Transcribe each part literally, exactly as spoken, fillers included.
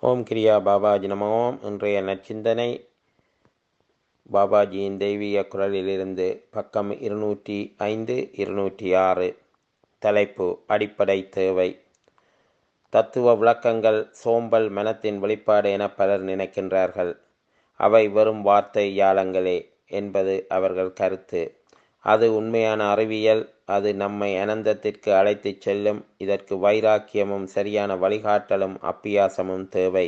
ஓம் கிரியா பாபாஜி நம ஓம். இன்றைய நற்சிந்தனை பாபாஜியின் தெய்வீக குரலிலிருந்து பக்கம் இருநூற்றி ஐந்து இருநூற்றி ஆறு. தலைப்பு அடிப்படை தேவை. தத்துவ விளக்கங்கள் சோம்பல் மனத்தின் வெளிப்பாடு என பலர் நினைக்கின்றார்கள். அவை வெறும் வார்த்தை யாலங்களே என்பது அவர்கள் கருத்து. அது உண்மையான அறிவியல். அது நம்மை அனந்தத்திற்கு அழைத்துச் செல்லும். இதற்கு வைராக்கியமும் சரியான வழிகாட்டலும் அப்பியாசமும் தேவை.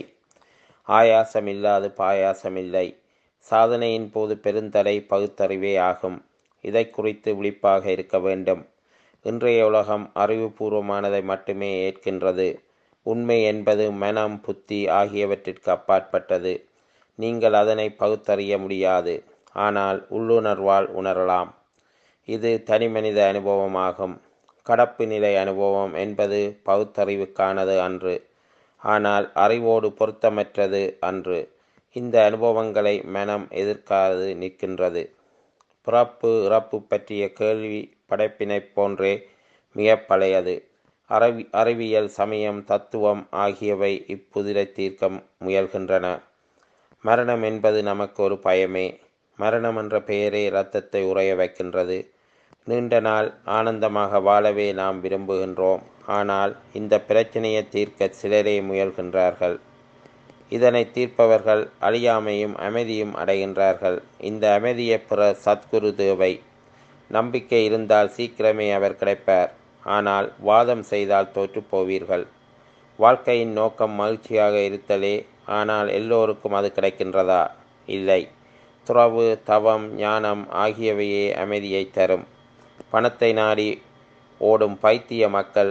ஆயாசம் இல்லாது பாயாசமில்லை. சாதனையின் போது பெருந்தடை பகுத்தறிவே ஆகும். இதை குறித்து விழிப்பாக இருக்க வேண்டும். இன்றைய உலகம் அறிவுபூர்வமானதை மட்டுமே ஏற்கின்றது. உண்மை என்பது மனம், புத்தி ஆகியவற்றிற்கு அப்பாற்பட்டது. நீங்கள் அதனை பகுத்தறிய முடியாது, ஆனால் உள்ளுணர்வால் உணரலாம். இது தனிமனித அனுபவமாகும். கடப்பு நிலை அனுபவம் என்பது பகுத்தறிவுக்கானது அன்று, ஆனால் அறிவோடு பொருத்தமற்றது அன்று. இந்த அனுபவங்களை மனம் எதிர்க்காது நிற்கின்றது. பிறப்பு இறப்பு பற்றிய கேள்வி படைப்பினை போன்றே மிக பழையது. அறிவி அறிவியல் சமயம் தத்துவம் ஆகியவை இப்புதிரை தீர்க்க முயல்கின்றன. மரணம் என்பது நமக்கு ஒரு பயமே. மரணம் என்ற பெயரே இரத்தத்தை உறைய வைக்கின்றது. நீண்ட நாள் ஆனந்தமாக வாழவே நாம் விரும்புகின்றோம். ஆனால் இந்த பிரச்சனையை தீர்க்க சிலரே முயல்கின்றார்கள். இதனை தீர்ப்பவர்கள் அழியாமையும் அமைதியும் அடைகின்றார்கள். இந்த அமைதியை பெற சத்குரு தேவை. நம்பிக்கை இருந்தால் சீக்கிரமே அவர் கிடைப்பார். ஆனால் வாதம் செய்தால் தோற்று போவீர்கள். வாழ்க்கையின் நோக்கம் மகிழ்ச்சியாக இருத்தலே. ஆனால் எல்லோருக்கும் அது கிடைக்கின்றதா? இல்லை. துறவு, தவம், ஞானம் ஆகியவையே அமைதியை தரும். பணத்தை நாடி ஓடும் பைத்திய மக்கள்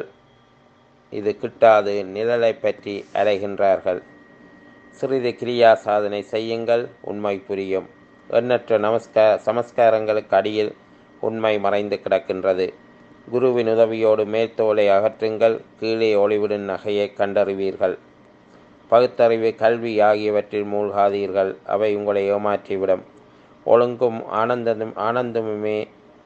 இது கிட்டாது நிழலை பற்றி அலைகின்றார்கள். சிறிது கிரியா சாதனை செய்யுங்கள், உண்மை புரியும். எண்ணற்ற நமஸ்கார சமஸ்காரங்களுக்கு அடியில் உண்மை மறைந்து கிடக்கின்றது. குருவின் உதவியோடு மேல்தோலை அகற்றுங்கள், கீழே ஒளிவிடும் நகையை கண்டறிவீர்கள். பகுத்தறிவு, கல்வி ஆகியவற்றில் மூழ்காதீர்கள். அவை உங்களை ஏமாற்றிவிடும். ஒழுங்கும் ஆனந்தமும் ஆனந்தமுமே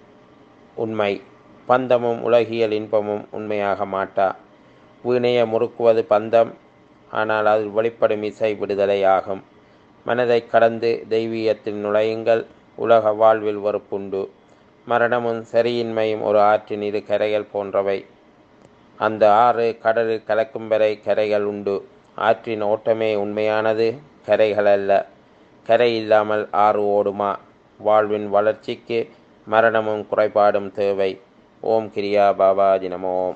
உண்மை. பந்தமும் உலகியல் இன்பமும் உண்மையாக மாட்டா. வீணையை முறுக்குவது பந்தம், ஆனால் அதில் வெளிப்படும் இசை விடுதலை ஆகும். மனதை கடந்து தெய்வீகத்தில் நுழையுங்கள். உலக வாழ்வில் வெறுப்புண்டு. மரணமும் சரியின்மையும் ஒரு ஆற்றின் இரு கரைகள் போன்றவை. அந்த ஆறு கடலில் கலக்கும் வரை கரைகள் உண்டு. ஆற்றின் ஓட்டமே உண்மையானது, கரைகள் அல்ல. கரை இல்லாமல் ஆறு ஓடுமா? வாழ்வின் வளர்ச்சிக்கு மரணமும் குறைபாடும் தேவை. ஓம் கிரியா பாபாஜி நம ஓம்.